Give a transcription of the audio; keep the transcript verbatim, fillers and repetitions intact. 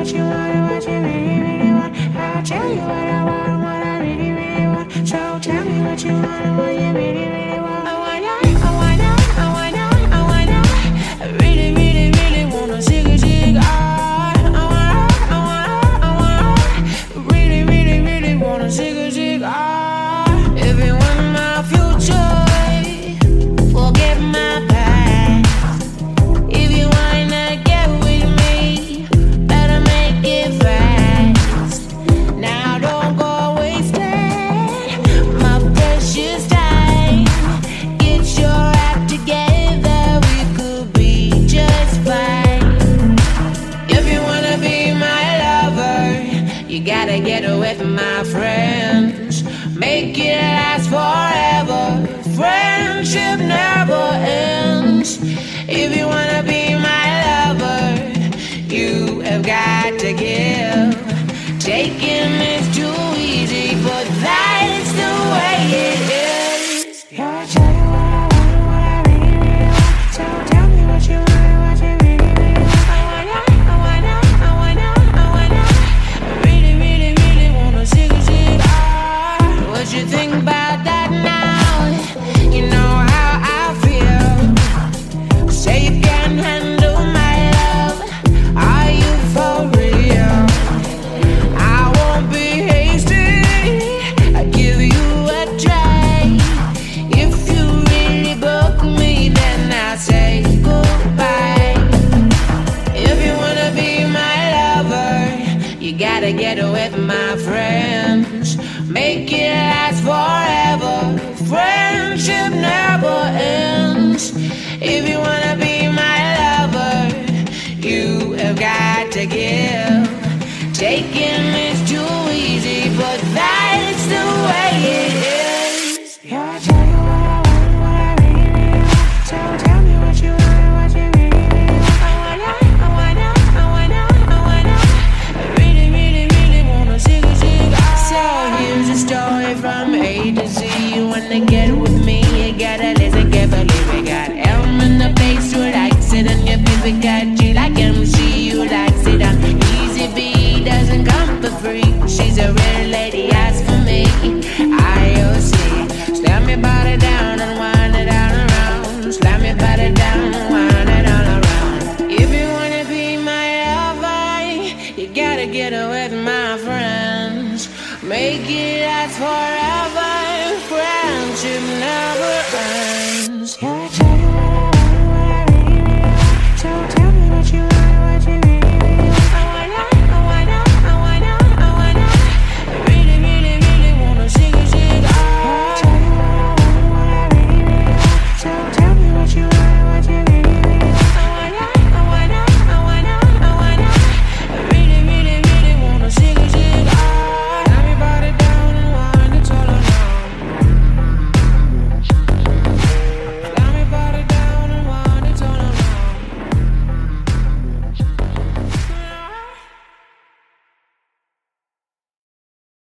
what you want and what you really, really want. I'll tell you what I want and what I really, really want. So tell me what you want and what you really, really want. I wanna, I wanna, I wanna, I wanna. I really, really, really wanna zig a zig. Ah, I wanna, I wanna, I wanna. Really, really, really wanna zig a zig. Ah, if you want my future, forget my past. If you wanna get with me, better make it fast. Now don't go wasting my precious time. Get your act together, we could be just fine. If you wanna be my lover, you gotta get with my friends. Make it last forever. Friendship never ends. If you wanna be my lover, you have got to give. Taking is too easy, but that's the way it is. I'll tell you what I want and what I really, really want. So tell me what you want and what you really, really want. I wanna, I wanna, I wanna, I wanna. I really, really, really wanna zig a zig. Ah, what you think about that now? You know how I feel. Say you can't handle my love. Are you for real? I won't be hasty. I give you a try. If you really book me, then I'll say goodbye. If you wanna be my lover, you gotta get with my friends. Make it last forever. Friendship never ends. If you wanna be my lover, you have got to give. Taking is too easy, but that's the way it is. I'll tell you what I want and what I really, really want. So tell me what you want and what you really, really want. I wanna, I wanna, I wanna, I wanna. I really, really, really wanna zig a zig. So here's a story from A to Z. You wanna get with me, you gotta listen carefully. We got Elm in the bass, you likes it, and your baby got G like M C, you likes it. And Easy B doesn't come for free. She's a real lady, ask for me. I O C, slam your body down and wind it all around. Slam your body down and wind it all around. If you wanna be my lover, you gotta get with my friends. Make it last forever. Friendship never ends.